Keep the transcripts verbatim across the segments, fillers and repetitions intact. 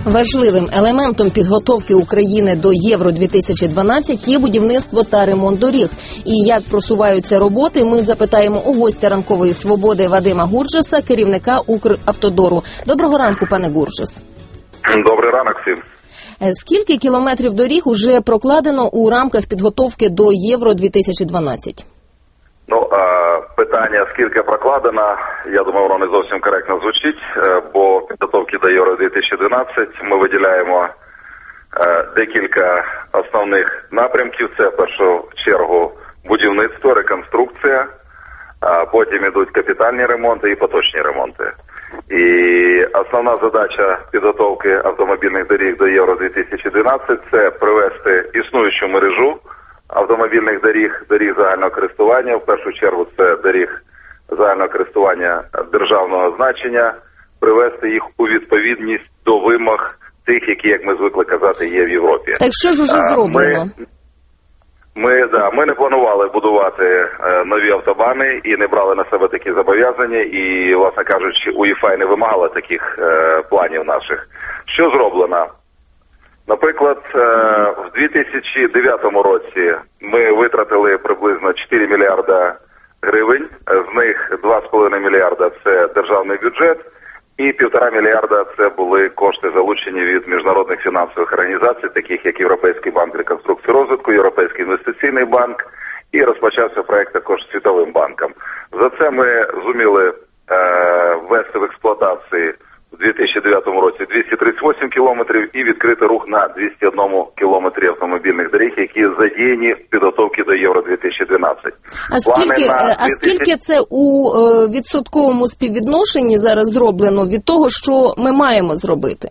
Важливим елементом підготовки України до Євро дві тисячі дванадцять є будівництво та ремонт доріг. І як просуваються роботи, ми запитаємо у гостя ранкової свободи Вадима Гурджеса, керівника Укравтодору. Доброго ранку, пане Гурджес. Добрий ранок всім. Скільки кілометрів доріг уже прокладено у рамках підготовки до Євро дві тисячі дванадцять? Ну, питання, скільки прокладено, я думаю, воно не зовсім коректно звучить, бо підготовки до Євро дві тисячі дванадцять ми виділяємо декілька основних напрямків. Це, в першу чергу, будівництво, реконструкція, потім йдуть капітальні ремонти і поточні ремонти. І основна задача підготовки автомобільних доріг до Євро дві тисячі дванадцять – це привести існуючу мережу автомобільних доріг, доріг загального користування. В першу чергу це доріг загального користування державного значення, привести їх у відповідність до вимог тих, які, як ми звикли казати, є в Європі. Так що ж уже зроблено? Ми, ми, да, ми не планували будувати е, нові автобани і не брали на себе такі зобов'язання, і, власне кажучи, УЄФА не вимагала таких е, планів наших. Що зроблено? Наприклад, в дві тисячі дев'ятому році ми витратили приблизно чотири мільярда гривень, з них два з половиною мільярда – це державний бюджет, і півтора мільярда – це були кошти, залучені від міжнародних фінансових організацій, таких як Європейський банк реконструкції і розвитку, Європейський інвестиційний банк, і розпочався проект також з Світовим банком. За це ми зуміли е, ввести в експлуатацію у дві тисячі дев'ятому році двісті тридцять вісім кілометрів і відкрити рух на двісті один кілометрі автомобільних доріг, які задіяні в підготовці до Євро дві тисячі дванадцять. А скільки, а скільки це у е, відсотковому співвідношенні зараз зроблено від того, що ми маємо зробити?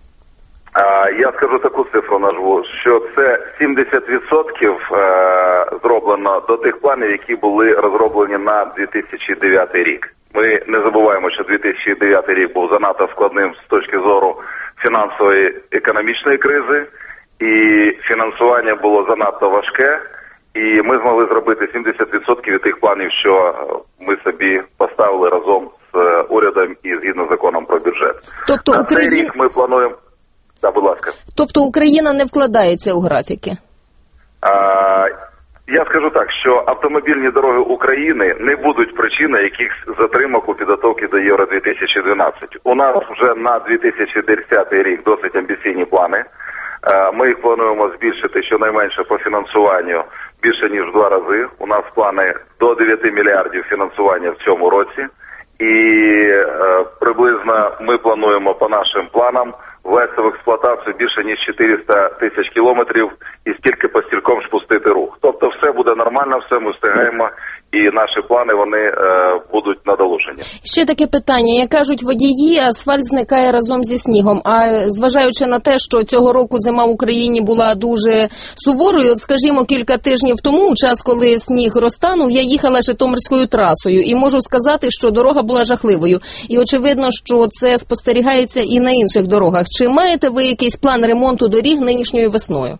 А, я скажу таку цифру назву, що це сімдесят відсотків е, зроблено до тих планів, які були розроблені на дві тисячі дев'ятий рік. Ми не забуваємо, що дві тисячі дев'ятий рік був занадто складним з точки зору фінансової економічної кризи, і фінансування було занадто важке, і ми змогли зробити сімдесят відсотків від тих планів, що ми собі поставили разом з урядом і згідно з законом про бюджет. Тобто на Україна... цей рік ми плануємо... Так, будь ласка. Тобто Україна не вкладається у графіки? А... Я скажу так, що автомобільні дороги України не будуть причиною якихось затримок у підготовці до Євро дві тисячі дванадцять. У нас вже на дві тисячі десятий рік досить амбіційні плани. Ми їх плануємо збільшити щонайменше по фінансуванню більше ніж в два рази. У нас плани до дев'яти мільярдів фінансування в цьому році. І е, приблизно ми плануємо по нашим планам ввести в експлуатацію більше ніж чотириста тисяч кілометрів і стільки по стільком спустити рух. Тобто все буде нормально, все ми встигаємо, і наші плани, вони е, будуть надолужені. Ще таке питання. Як кажуть водії, асфальт зникає разом зі снігом. А зважаючи на те, що цього року зима в Україні була дуже суворою, от, скажімо, кілька тижнів тому, у час, коли сніг розтанув, я їхала Житомирською трасою і можу сказати, що дорога була жахливою. І очевидно, що це спостерігається і на інших дорогах. Чи маєте ви якийсь план ремонту доріг нинішньою весною?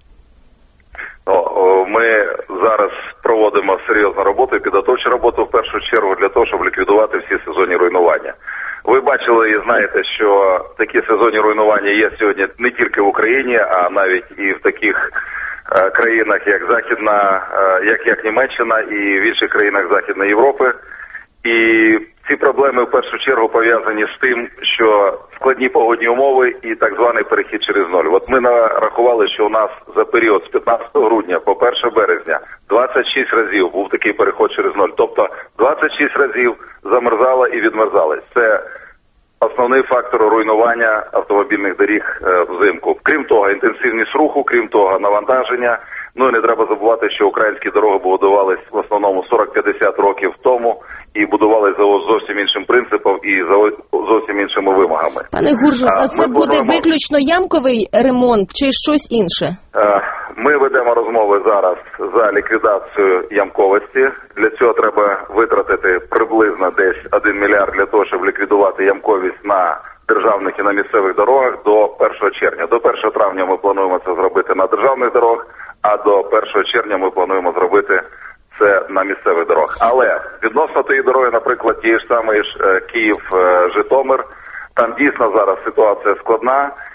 О, ми зараз проводимо серйозну роботу і підготовчу роботу в першу чергу для того, щоб ліквідувати всі сезонні руйнування. Ви бачили і знаєте, що такі сезонні руйнування є сьогодні не тільки в Україні, а навіть і в таких е, країнах, як Західна, е, як, як Німеччина і в інших країнах Західної Європи. І ці проблеми в першу чергу пов'язані з тим, що складні погодні умови і так званий перехід через ноль. От ми нарахували, що у нас за період з п'ятнадцятого грудня по перше березня двадцять шість разів був такий переход через ноль. Тобто двадцять шість разів замерзало і відмерзало. Це основний фактор руйнування автомобільних доріг взимку. Крім того, інтенсивність руху, крім того, навантаження. Ну і не треба забувати, що українські дороги будувались в основному сорок-п'ятдесят років тому і будувались за зовсім іншим принципом і за зовсім іншими вимогами. Пане Гурджес, а це ми буде плануємо... виключно ямковий ремонт чи щось інше? Ми ведемо розмови зараз за ліквідацію ямковості. Для цього треба витратити приблизно десь один мільярд для того, щоб ліквідувати ямковість на державних і на місцевих дорогах до першого червня. До першого травня ми плануємо це зробити на державних дорогах, а до першого червня ми плануємо зробити це на місцевих дорогах. Але відносно тієї дороги, наприклад, тієї ж самої Київ-Житомир, там дійсно зараз ситуація складна,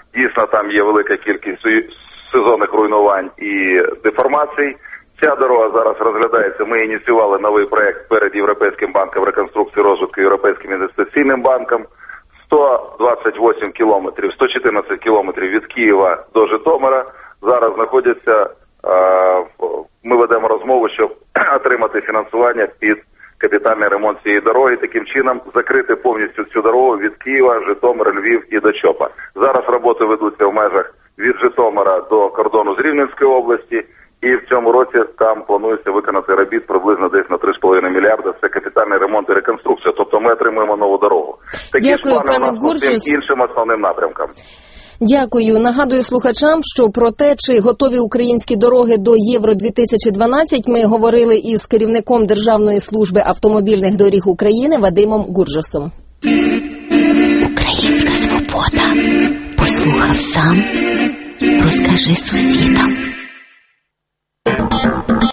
Дійсно, там є велика кількість сезонних руйнувань і деформацій. Ця дорога зараз розглядається. Ми ініціювали новий проект перед Європейським банком реконструкції і розвитку, Європейським інвестиційним банком. сто двадцять вісім кілометрів, сто чотирнадцять кілометрів від Києва до Житомира зараз знаходяться, ми ведемо розмову, щоб отримати фінансування під капітальний ремонт цієї дороги, таким чином закрити повністю цю дорогу від Києва, Житомир, Львів і до Чопа. Зараз роботи ведуться в межах від Житомира до кордону з Рівненської області, і в цьому році там планується виконати робіт приблизно десь на три з половиною мільярда. Це капітальний ремонт і реконструкція. Тобто ми отримуємо нову дорогу. Такі Дякую, ж плани пане у нас по всім Гурчус. іншим основним напрямкам. Дякую. Нагадую слухачам, що про те, чи готові українські дороги до Євро дві тисячі дванадцять, ми говорили із керівником Державної служби автомобільних доріг України Вадимом Гуржусом. Українська свобода. Послухав сам, розкажи сусідам.